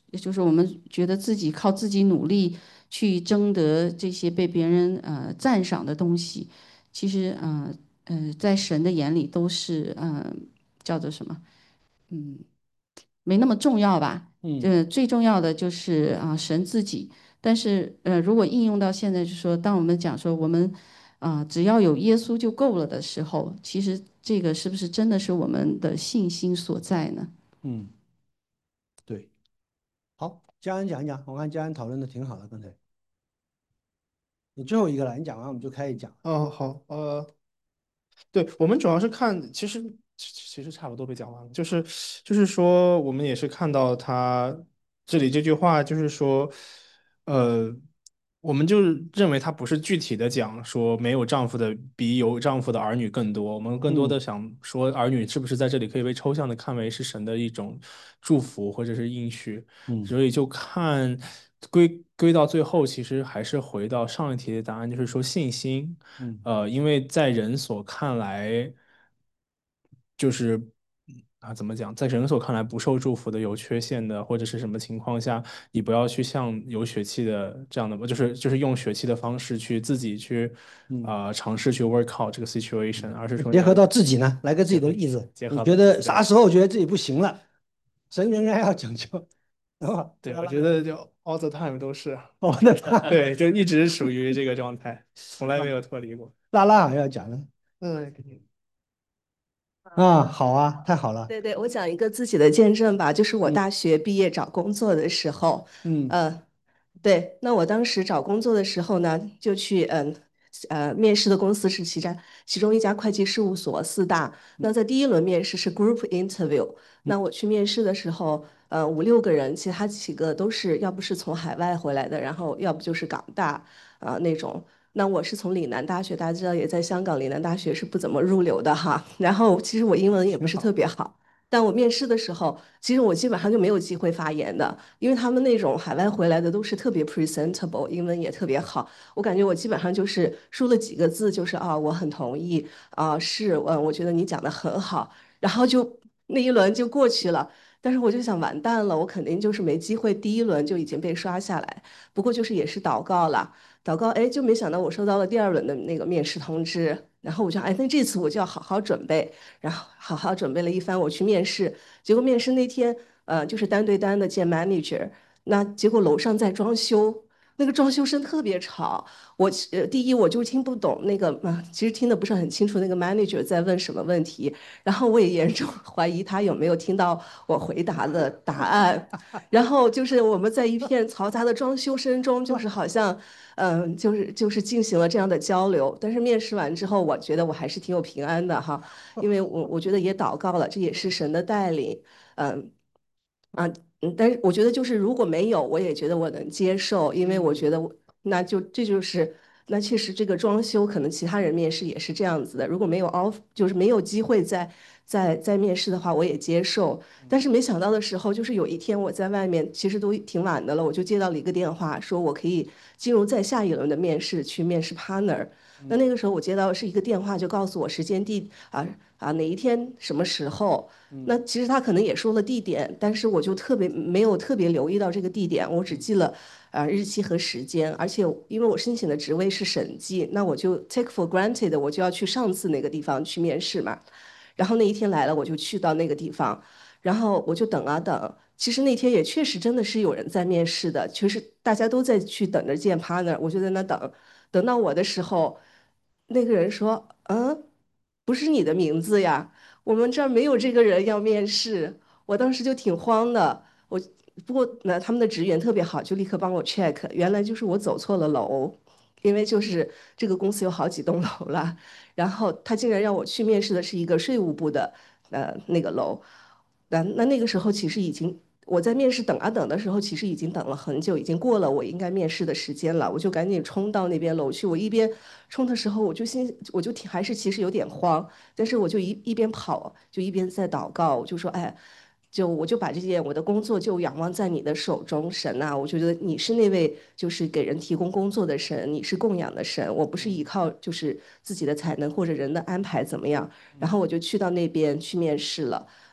也就是我们觉得自己靠自己努力去争得这些被别人呃赞赏的东西，其实呃呃在神的眼里都是呃叫做什么？嗯，没那么重要吧。 嗯呃，最重要的就是啊、神自己。但是呃，如果应用到现在，就是说，当我们讲说我们啊、只要有耶稣就够了的时候，其实这个是不是真的是我们的信心所在呢？ 嗯，对。好，佳恩讲一讲，我看佳恩讨论的挺好的，刚才。你最后一个了，你讲完我们就开始讲。 哦，好，呃，对，我们主要是看，其实其其实差不多被讲完了，就是就是说，我们也是看到他这里这句话，就是说，呃，我们就是认为他不是具体的讲说没有丈夫的比有丈夫的儿女更多，我们更多的嗯想说儿女是不是在这里可以被抽象的看为是神的一种祝福或者是应许， 嗯所以就看归归到最后，其实还是回到上一题的答案，就是说信心。 嗯呃，因为在人所看来，就是嗯啊，怎么讲，在人所看来不受祝福的、有缺陷的，或者是什么情况下，你不要去像有血气的这样的，就是就是用血气的方式去自己去嗯， 啊、呃尝试去 work out 这个 situation，而是说你要结合到自己呢，来个自己的例子。 结合你觉得自己啥时候觉得自己不行了，神仍然要拯救，是吧？ 对，我觉得就 all the time 都是， 哦，那他对，就一直属于这个状态，从来没有脱离过。 拉拉好像要讲了嗯，肯定。 啊，好啊，太好了。 对对，我讲一个自己的见证吧，就是我嗯大学毕业找工作的时候， 嗯呃，对，那我当时找工作的时候呢，就去嗯呃面试的公司是其家其中一家会计事务所四大，那在第一轮面试是 group interview，那我去面试的时候，呃五六个人，其他几个都是要不是从海外回来的，然后要不就是港大啊、呃那种。那我是从岭南大学，大家知道也在香港，岭南大学是不怎么入流的哈。然后其实我英文也不是特别好，但我面试的时候，其实我基本上就没有机会发言的，因为他们那种海外回来的都是特别 presentable，英文也特别好。我感觉我基本上就是说了几个字，就是啊，我很同意啊，是，嗯，我觉得你讲的很好，然后就那一轮就过去了。但是我就想完蛋了，我肯定就是没机会，第一轮就已经被刷下来。不过就是也是祷告了。祷告，哎，就没想到我收到了第二轮的那个面试通知，然后我就哎，那这次我就要好好准备，然后好好准备了一番，我去面试。结果面试那天，呃，就是单对单的见 manager，那结果楼上在装修，那个装修声特别吵，我呃第一我就听不懂那个嘛、其实听得不是很清楚那个 manager 在问什么问题，然后我也严重怀疑他有没有听到我回答的答案，然后就是我们在一片嘈杂的装修声中，就是好像。嗯，就是就是进行了这样的交流，但是面试完之后，我觉得我还是挺有平安的哈，因为我我觉得也祷告了，这也是神的带领，嗯啊嗯，但是我觉得就是如果没有，我也觉得我能接受，因为我觉得我那就这就是那确实这个装修可能其他人面试也是这样子的，如果没有 off 就是没有机会再再再面试的话，我也接受。但是没想到的时候，就是有一天我在外面，其实都挺晚的了，我就接到了一个电话，说我可以进入再下一轮的面试，去面试 partner。那那个时候我接到是一个电话，就告诉我时间地啊啊哪一天什么时候。那其实他可能也说了地点，但是我就特别没有特别留意到这个地点，我只记了呃日期和时间，而且因为我申请的职位是审计，那我就 take for granted，我就要去上次那个地方去面试嘛。然后那一天来了，我就去到那个地方，然后我就等啊等。其实那天也确实真的是有人在面试的，确实大家都在去等着见 partner，我就在那等。等到我的时候，那个人说：“嗯，不是你的名字呀，我们这儿没有这个人要面试。”我当时就挺慌的。我不过呢，他们的职员特别好，就立刻帮我 check，原来就是我走错了楼，因为就是这个公司有好几栋楼了。然后他竟然让我去面试的是一个税务部的呃那个楼，那那那个时候其实已经我在面试等啊等的时候，其实已经等了很久，已经过了我应该面试的时间了，我就赶紧冲到那边楼去。我一边冲的时候，我就心我就挺还是其实有点慌，但是我就一一边跑就一边在祷告，我就说哎。就我就把这件我的工作就仰望在你的手中，神呐、我觉得你是那位就是给人提供工作的神，你是供养的神，我不是依靠就是自己的才能或者人的安排怎么样。然后我就去到那边去面试了。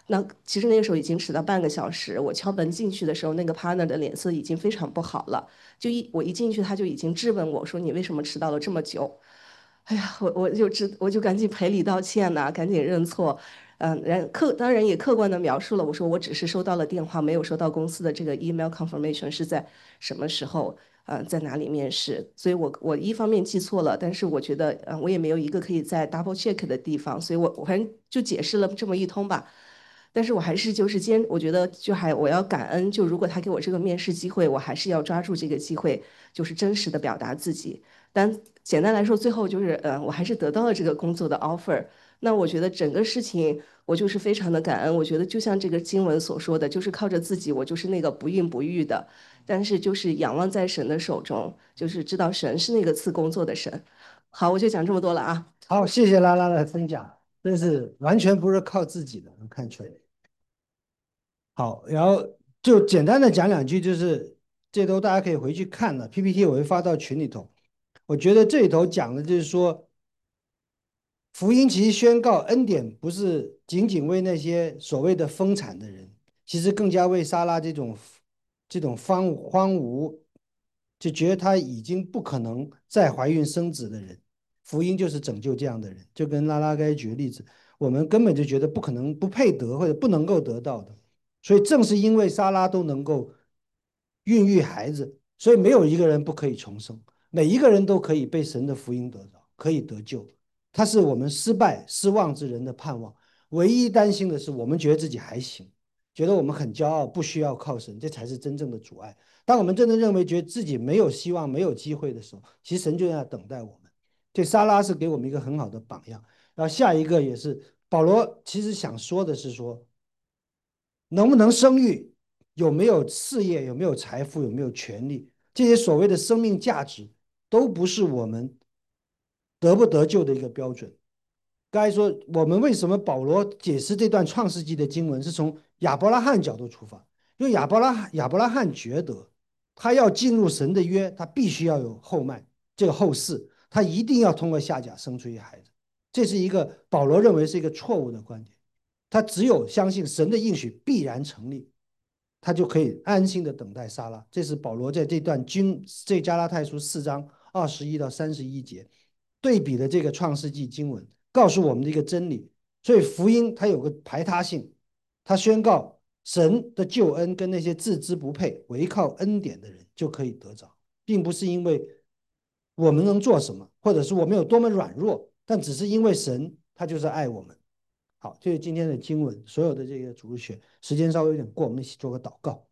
那其实那个时候已经迟到半个小时，我敲门进去的时候，那个 partner 的脸色已经非常不好了。就一我一进去，他就已经质问我说：“你为什么迟到了这么久？”哎呀，我我就知我就赶紧赔礼道歉呐、赶紧认错。嗯，然客当然也客观的描述了，我说我只是收到了电话，没有收到公司的这个 email confirmation 是在什么时候，呃，在哪里面试。所以我我一方面记错了，但是我觉得，嗯、我也没有一个可以在 double check 的地方，所以我我反正就解释了这么一通吧。但是我还是就是坚，我觉得就还我要感恩，就如果他给我这个面试机会，我还是要抓住这个机会，就是真实的表达自己。但简单来说，最后就是呃，我还是得到了这个工作的 offer。那我觉得整个事情我就是非常的感恩。我觉得就像这个经文所说的，就是靠着自己，我就是那个不孕不育的，但是就是仰望在神的手中，就是知道神是那个赐工作的神。好，我就讲这么多了啊。 好，谢谢拉拉的分享，真是完全不是靠自己的，能看出来。好，然后就简单的讲两句，就是这周大家可以回去看的 P P T，我会发到群里头。我觉得这里头讲的就是说，福音其实宣告恩典，不是仅仅为那些所谓的丰产的人，其实更加为莎拉这种这种荒荒芜，就觉得她已经不可能再怀孕生子的人，福音就是拯救这样的人。就跟拉拉该举的例子，我们根本就觉得不可能、不配得或者不能够得到的，所以正是因为莎拉都能够孕育孩子，所以没有一个人不可以重生，每一个人都可以被神的福音得到，可以得救。他是我们失败失望之人的盼望。唯一担心的是，我们觉得自己还行，觉得我们很骄傲，不需要靠神，这才是真正的阻碍。当我们真的认为觉得自己没有希望、没有机会的时候，其实神就在等待我们。这撒拉是给我们一个很好的榜样。然后下一个也是保罗，其实想说的是说，能不能生育，有没有事业，有没有财富，有没有权利，这些所谓的生命价值，都不是我们得不得救的一个标准。刚才说我们为什么保罗解释这段创世纪的经文是从亚伯拉罕角度出发，因为亚伯拉亚伯拉罕觉得他要进入神的约，他必须要有后脉，这个后世，他一定要通过夏甲生出一个孩子。这是一个保罗认为是一个错误的观点。他只有相信神的应许必然成立，他就可以安心的等待撒拉。这是保罗在这段经这加拉太书四章二十一到三十一节对比的这个创世纪经文，告诉我们的一个真理。所以福音它有个排他性，它宣告神的救恩跟那些自知不配、唯靠恩典的人就可以得着，并不是因为我们能做什么，或者是我们有多么软弱，但只是因为神他就是爱我们。好，这是今天的经文，所有的这个主日学，时间稍微有点过，我们一起做个祷告。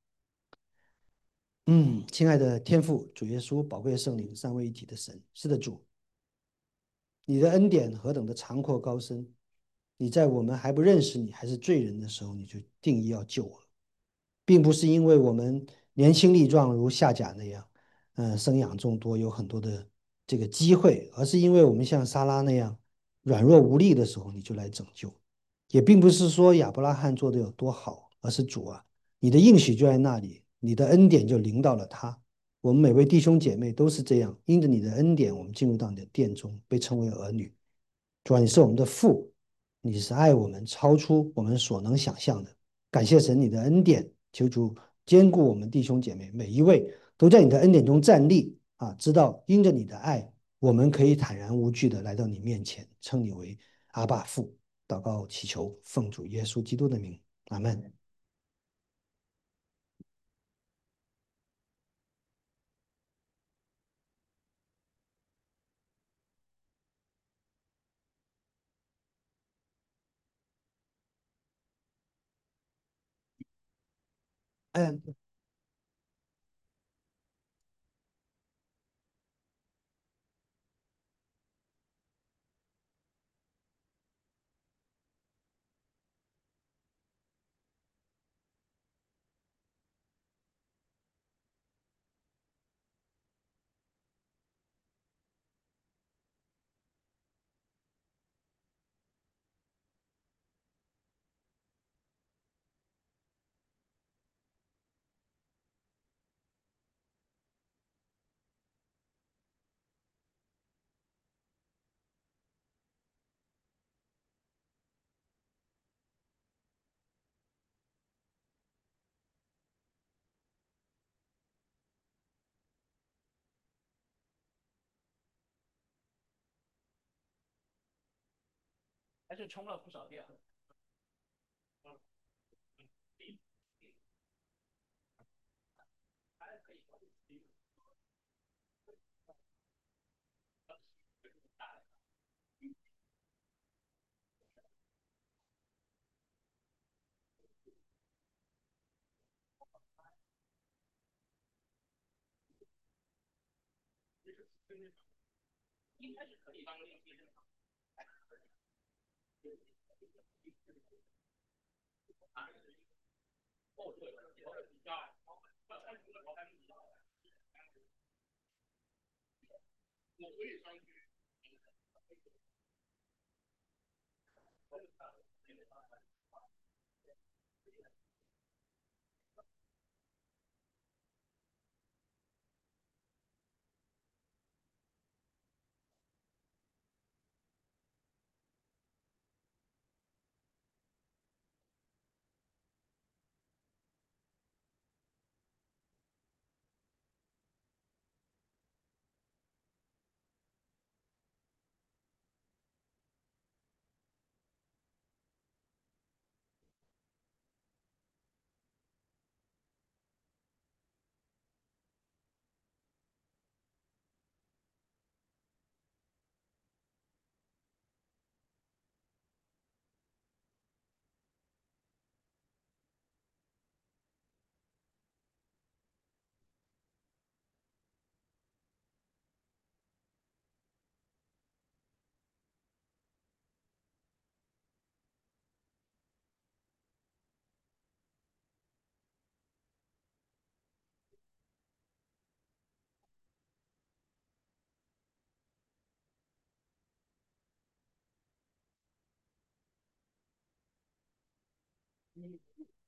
嗯，亲爱的天父主耶稣，宝贵的圣灵，三位一体的神，是的主，你的恩典何等的长阔高深！你在我们还不认识你，还是罪人的时候，你就定义要救我了，并不是因为我们年轻力壮如夏甲那样，嗯、呃，生养众多，有很多的这个机会，而是因为我们像撒拉那样软弱无力的时候，你就来拯救。也并不是说亚伯拉罕做的有多好，而是主啊，你的应许就在那里，你的恩典就临到了他。我们每位弟兄姐妹都是这样，因着你的恩典，我们进入到你的殿中，被称为儿女。主啊，你是我们的父，你是爱我们超出我们所能想象的。感谢神，你的恩典，求主兼顾我们弟兄姐妹，每一位都在你的恩典中站立啊！知道因着你的爱，我们可以坦然无惧的来到你面前，称你为阿爸父。祷告祈求，奉主耶稣基督的名，阿门。嗯， 还是充了不少电。应该是可以当链接的。哦，对，加。我可以上去。嗯